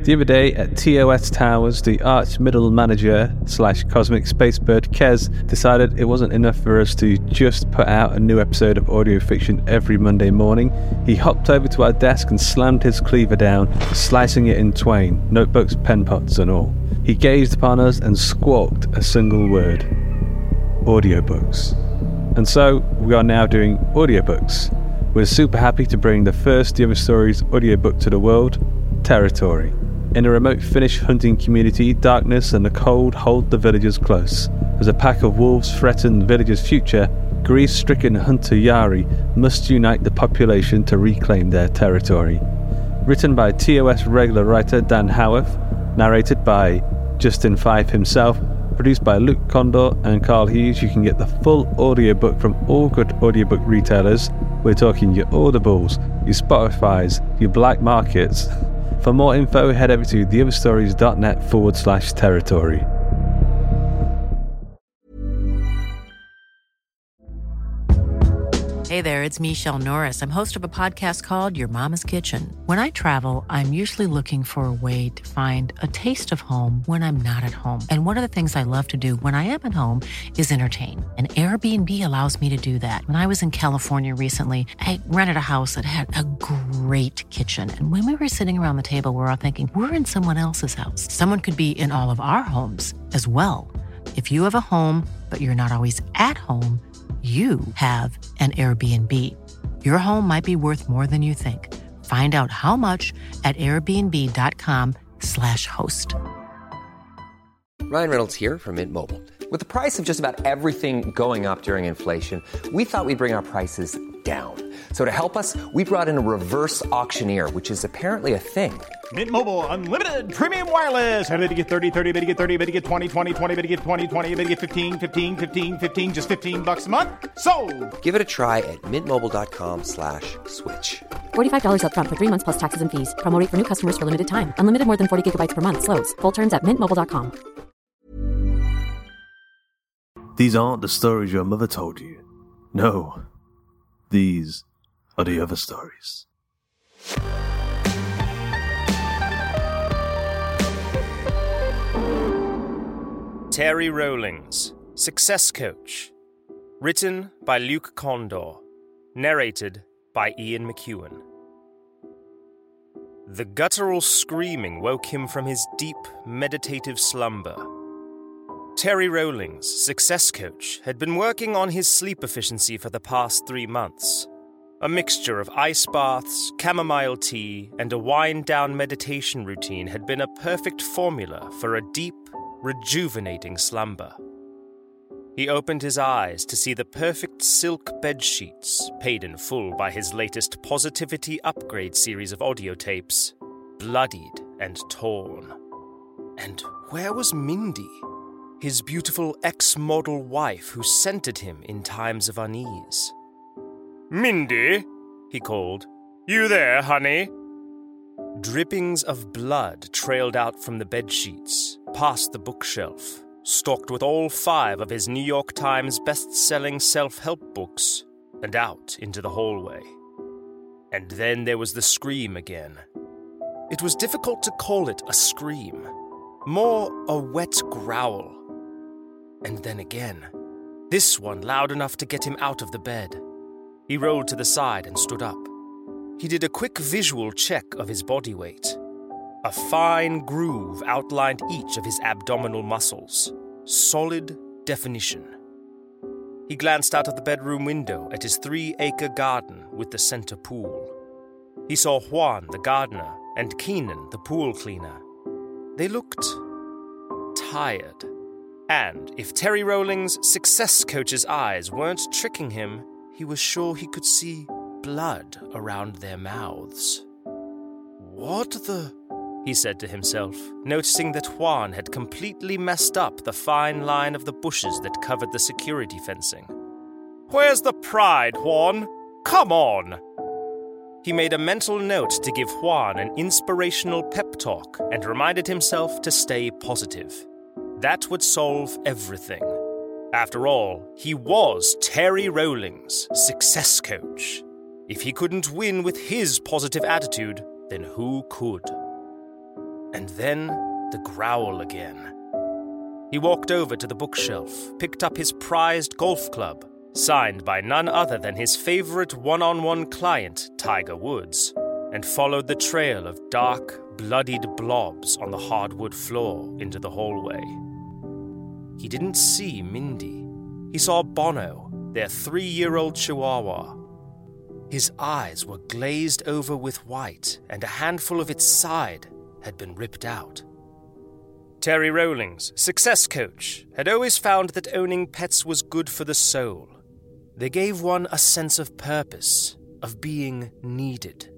The other day at TOS Towers, the arch middle manager / cosmic spacebird Kez decided it wasn't enough for us to just put out a new episode of Audio Fiction every Monday morning. He hopped over to our desk and slammed his cleaver down, slicing it in twain, notebooks, pen pots and all. He gazed upon us and squawked a single word: audiobooks. And so we are now doing audiobooks. We're super happy to bring the first The Other Stories audiobook to the world, Territory. In a remote Finnish hunting community, darkness and the cold hold the villagers close. As a pack of wolves threaten the villagers' future, grief-stricken hunter Jari must unite the population to reclaim their territory. Written by TOS regular writer Dan Howarth, narrated by Justin Fife himself, produced by Luke Condor and Carl Hughes. You can get the full audiobook from all good audiobook retailers. We're talking your Audibles, your Spotifys, your Black Markets. For more info, head over to theotherstories.net/territory. Hey there, it's Michelle Norris. I'm host of a podcast called Your Mama's Kitchen. When I travel, I'm usually looking for a way to find a taste of home when I'm not at home. And one of the things I love to do when I am at home is entertain. And Airbnb allows me to do that. When I was in California recently, I rented a house that had a great kitchen. And when we were sitting around the table, we were all thinking, we're in someone else's house. Someone could be in all of our homes as well. If you have a home, but you're not always at home, you have an Airbnb. Your home might be worth more than you think. Find out how much at airbnb.com/host. Ryan Reynolds here from Mint Mobile. With the price of just about everything going up during inflation, we thought we'd bring our prices down. So to help us, we brought in a reverse auctioneer, which is apparently a thing. Mint Mobile Unlimited Premium Wireless. How to get 30, 30, bit to get 30, bit to get 20, 20, 20, bit to get 20, 20, bit to get 15, 15, 15, 15, just $15 a month? Sold! Give it a try at mintmobile.com/switch. $45 up front for 3 months plus taxes and fees. Promo rate for new customers for limited time. Unlimited more than 40 gigabytes per month. Slows full terms at mintmobile.com. These aren't the stories your mother told you. No, these are the other stories. Terry Rowlings, Success Coach. Written by Luke Condor. Narrated by Ian McEwan. The guttural screaming woke him from his deep, meditative slumber. Terry Rowlings, Success Coach, had been working on his sleep efficiency for the past 3 months. A mixture of ice baths, chamomile tea, and a wind-down meditation routine had been a perfect formula for a deep, rejuvenating slumber. He opened his eyes to see the perfect silk bedsheets, paid in full by his latest Positivity Upgrade series of audio tapes, bloodied and torn. And where was Mindy? His beautiful ex-model wife who scented him in times of unease. "Mindy," he called. "You there, honey?" Drippings of blood trailed out from the bedsheets, past the bookshelf, stocked with all 5 of his New York Times best-selling self-help books, and out into the hallway. And then there was the scream again. It was difficult to call it a scream, more a wet growl. And then again, this one loud enough to get him out of the bed. He rolled to the side and stood up. He did a quick visual check of his body weight. A fine groove outlined each of his abdominal muscles. Solid definition. He glanced out of the bedroom window at his 3-acre garden with the center pool. He saw Juan, the gardener, and Keenan, the pool cleaner. They looked tired. And if Terry Rowlings' Success Coach's eyes weren't tricking him, he was sure he could see blood around their mouths. "What the?" he said to himself, noticing that Juan had completely messed up the fine line of the bushes that covered the security fencing. "Where's the pride, Juan? Come on!" He made a mental note to give Juan an inspirational pep talk and reminded himself to stay positive. That would solve everything. After all, he was Terry Rowlings, Success Coach. If he couldn't win with his positive attitude, then who could? and then the growl again. He walked over to the bookshelf, picked up his prized golf club, signed by none other than his favorite one-on-one client, Tiger Woods, and followed the trail of dark, bloodied blobs on the hardwood floor into the hallway. He didn't see Mindy. He saw Bono, their 3-year-old chihuahua. His eyes were glazed over with white, and a handful of its side had been ripped out. Terry Rowlings, success coach, had always found that owning pets was good for the soul. They gave one a sense of purpose, of being needed.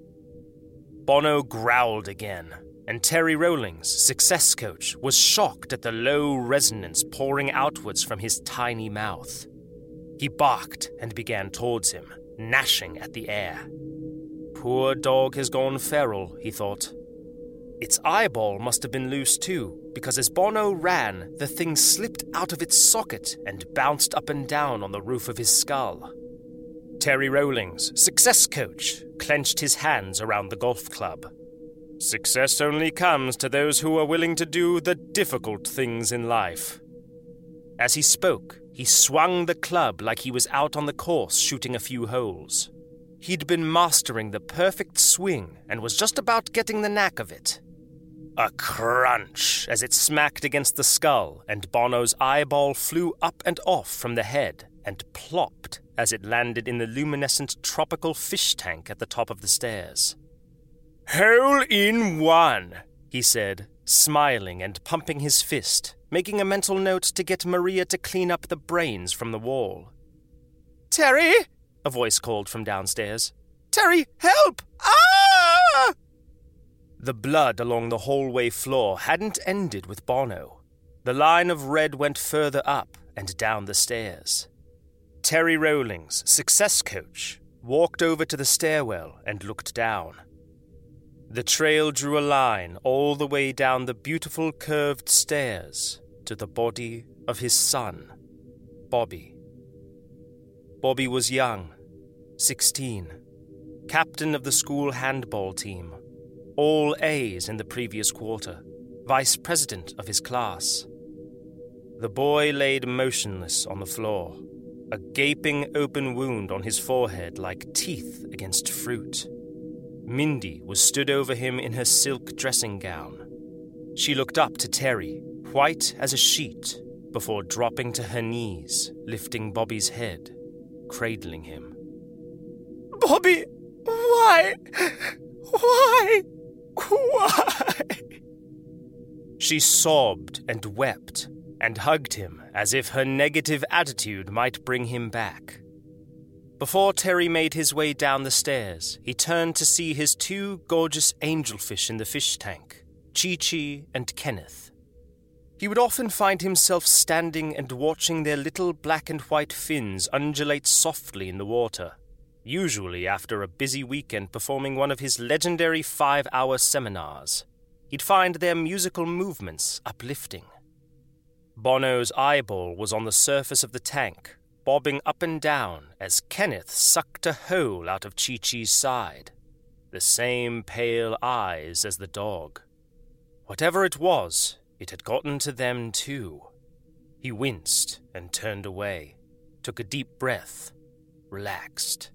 Bono growled again, and Terry Rowlings, success coach, was shocked at the low resonance pouring outwards from his tiny mouth. He barked and began towards him, gnashing at the air. Poor dog has gone feral, he thought. Its eyeball must have been loose too, because as Bono ran, the thing slipped out of its socket and bounced up and down on the roof of his skull. Terry Rowlings, success coach, clenched his hands around the golf club. Success only comes to those who are willing to do the difficult things in life. As he spoke, he swung the club like he was out on the course shooting a few holes. He'd been mastering the perfect swing and was just about getting the knack of it. A crunch as it smacked against the skull, and Bono's eyeball flew up and off from the head and plopped as it landed in the luminescent tropical fish tank at the top of the stairs. "Hole in one," he said, smiling and pumping his fist, making a mental note to get Maria to clean up the brains from the wall. "Terry!" a voice called from downstairs. "Terry, help! Ah!" The blood along the hallway floor hadn't ended with Bono. The line of red went further up and down the stairs. Terry Rowlings, success coach, walked over to the stairwell and looked down. The trail drew a line all the way down the beautiful curved stairs to the body of his son, Bobby. Bobby was young, 16, captain of the school handball team, all A's in the previous quarter, vice president of his class. The boy laid motionless on the floor, a gaping open wound on his forehead like teeth against fruit. Mindy was stood over him in her silk dressing gown. She looked up to Terry, white as a sheet, before dropping to her knees, lifting Bobby's head, cradling him. "Bobby, why? Why? Why?" She sobbed and wept and hugged him as if her negative attitude might bring him back. Before Terry made his way down the stairs, he turned to see his 2 gorgeous angelfish in the fish tank, Chi-Chi and Kenneth. He would often find himself standing and watching their little black and white fins undulate softly in the water, usually after a busy weekend performing one of his legendary 5-hour seminars. He'd find their musical movements uplifting. Bono's eyeball was on the surface of the tank, bobbing up and down as Kenneth sucked a hole out of Chi-Chi's side. The same pale eyes as the dog. Whatever it was, it had gotten to them too. He winced and turned away, took a deep breath, relaxed.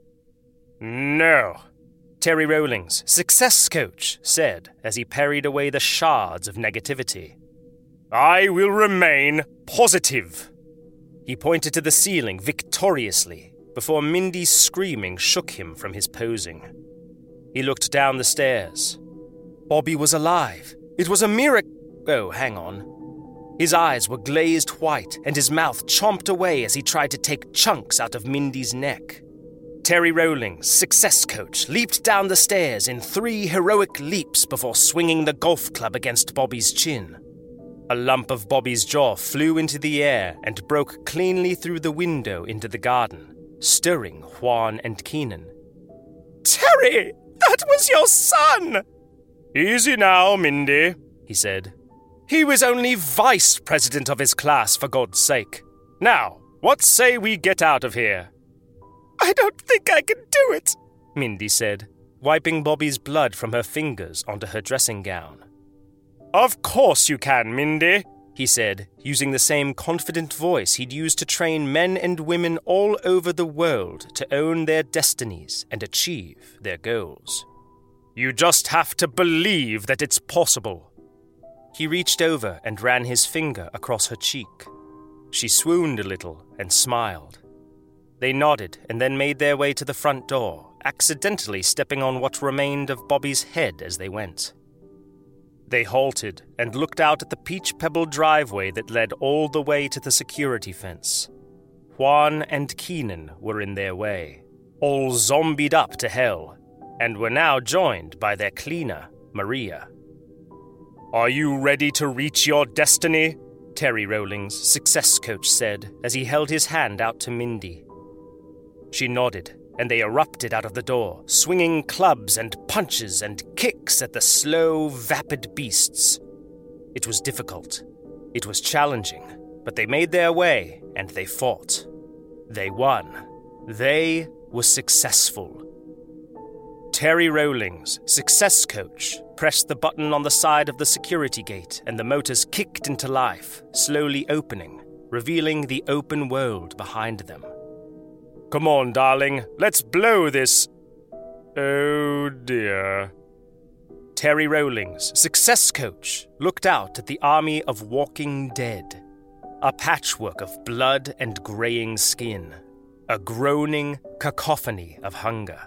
"No," Terry Rowlings, success coach, said as he parried away the shards of negativity. "I will remain positive." He pointed to the ceiling victoriously before Mindy's screaming shook him from his posing. He looked down the stairs. Bobby was alive. It was a miracle. Oh, hang on. His eyes were glazed white and his mouth chomped away as he tried to take chunks out of Mindy's neck. Terry Rowlings, success coach, leaped down the stairs in 3 heroic leaps before swinging the golf club against Bobby's chin. A lump of Bobby's jaw flew into the air and broke cleanly through the window into the garden, stirring Juan and Keenan. "Terry, that was your son!" "Easy now, Mindy," he said. "He was only vice president of his class, for God's sake. Now, what say we get out of here?" "I don't think I can do it," Mindy said, wiping Bobby's blood from her fingers onto her dressing gown. "Of course you can, Mindy," he said, using the same confident voice he'd used to train men and women all over the world to own their destinies and achieve their goals. "You just have to believe that it's possible." He reached over and ran his finger across her cheek. She swooned a little and smiled. They nodded and then made their way to the front door, accidentally stepping on what remained of Bobby's head as they went. They halted and looked out at the peach-pebbled driveway that led all the way to the security fence. Juan and Keenan were in their way, all zombied up to hell, and were now joined by their cleaner, Maria. "Are you ready to reach your destiny?" Terry Rowlings, success coach, said as he held his hand out to Mindy. She nodded, and they erupted out of the door, swinging clubs and punches and kicks at the slow, vapid beasts. It was difficult. It was challenging, but they made their way, and they fought. They won. They were successful. Terry Rowlings, success coach, pressed the button on the side of the security gate, and the motors kicked into life, slowly opening, revealing the open world behind them. "Come on, darling, let's blow this." Oh dear. Terry Rowlings, success coach, looked out at the army of walking dead. A patchwork of blood and graying skin. A groaning cacophony of hunger.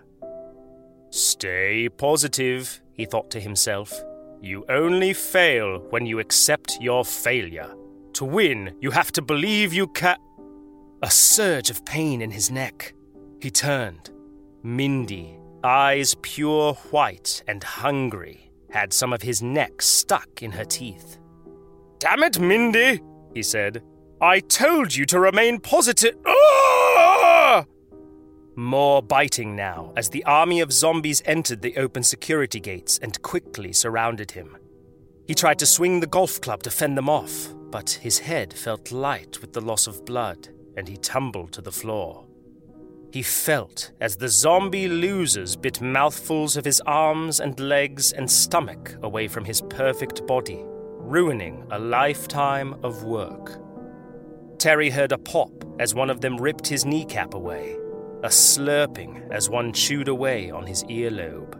"Stay positive," he thought to himself. "You only fail when you accept your failure. To win, you have to believe you can..." A surge of pain in his neck. He turned. Mindy, eyes pure white and hungry, had some of his neck stuck in her teeth. "Damn it, Mindy," he said. "I told you to remain positive." Ah! More biting now as the army of zombies entered the open security gates and quickly surrounded him. He tried to swing the golf club to fend them off, but his head felt light with the loss of blood, and he tumbled to the floor. He felt as the zombie losers bit mouthfuls of his arms and legs and stomach away from his perfect body, ruining a lifetime of work. Terry heard a pop as one of them ripped his kneecap away, a slurping as one chewed away on his earlobe.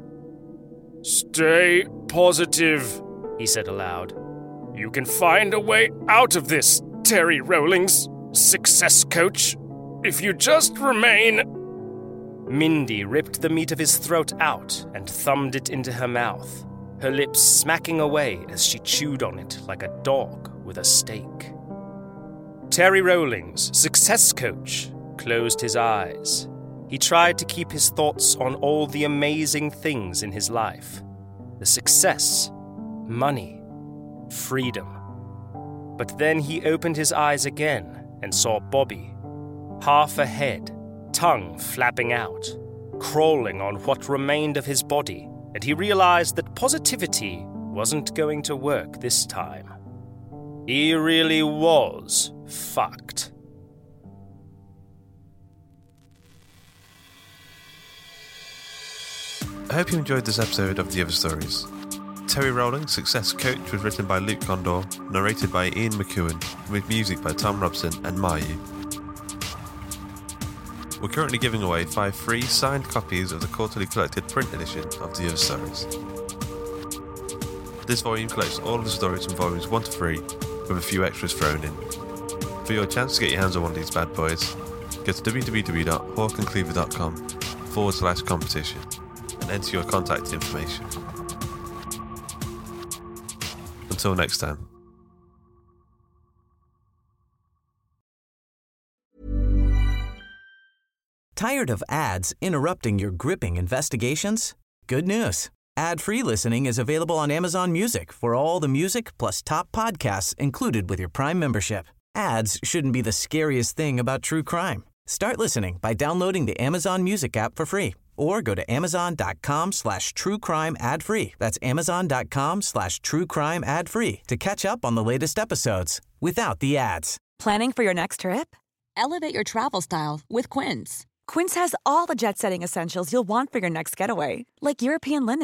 "Stay positive," he said aloud. "You can find a way out of this, Terry Rowlings, success coach, if you just remain..." Mindy ripped the meat of his throat out and thumbed it into her mouth, her lips smacking away as she chewed on it like a dog with a steak. Terry Rowlings, success coach, closed his eyes. He tried to keep his thoughts on all the amazing things in his life. The success, money, freedom. But then he opened his eyes again and saw Bobby, half a head, tongue flapping out, crawling on what remained of his body, and he realized that positivity wasn't going to work this time. He really was fucked. I hope you enjoyed this episode of The Other Stories. Terry Rowlings, Success Coach was written by Luke Condor, narrated by Ian McEwen, with music by Tom Robson and Mayu. We're currently giving away 5 free signed copies of the quarterly collected print edition of The Other Stories. This volume collects all of the stories from volumes 1 to 3, with a few extras thrown in. For your chance to get your hands on one of these bad boys, go to www.hawkandcleaver.com/competition and enter your contact information. Until next time. Tired of ads interrupting your gripping investigations? Good news. Ad-free listening is available on Amazon Music for all the music plus top podcasts included with your Prime membership. Ads shouldn't be the scariest thing about true crime. Start listening by downloading the Amazon Music app for free or go to amazon.com/truecrime ad-free. That's amazon.com/truecrime ad-free to catch up on the latest episodes without the ads. Planning for your next trip? Elevate your travel style with Quince. Quince has all the jet-setting essentials you'll want for your next getaway, like European linen,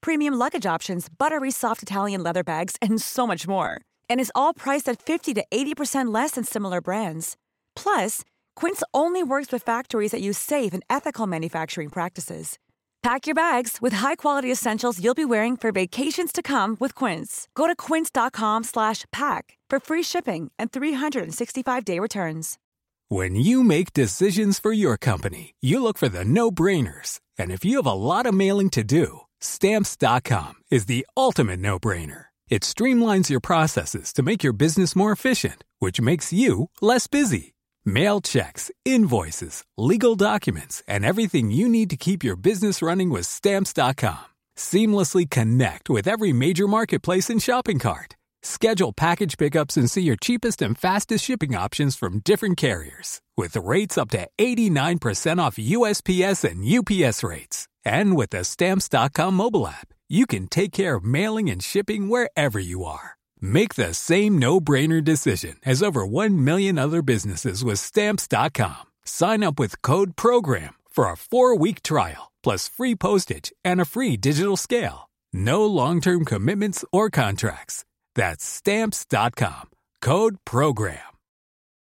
premium luggage options, buttery soft Italian leather bags, and so much more. And is all priced at 50 to 80% less than similar brands. Plus, Quince only works with factories that use safe and ethical manufacturing practices. Pack your bags with high-quality essentials you'll be wearing for vacations to come with Quince. Go to quince.com/pack for free shipping and 365-day returns. When you make decisions for your company, you look for the no-brainers. And if you have a lot of mailing to do, Stamps.com is the ultimate no-brainer. It streamlines your processes to make your business more efficient, which makes you less busy. Mail checks, invoices, legal documents, and everything you need to keep your business running with Stamps.com. Seamlessly connect with every major marketplace and shopping cart. Schedule package pickups and see your cheapest and fastest shipping options from different carriers, with rates up to 89% off USPS and UPS rates. And with the Stamps.com mobile app, you can take care of mailing and shipping wherever you are. Make the same no-brainer decision as over 1 million other businesses with Stamps.com. Sign up with code PROGRAM for a 4-week trial, plus free postage and a free digital scale. No long-term commitments or contracts. That's Stamps.com. Code PROGRAM.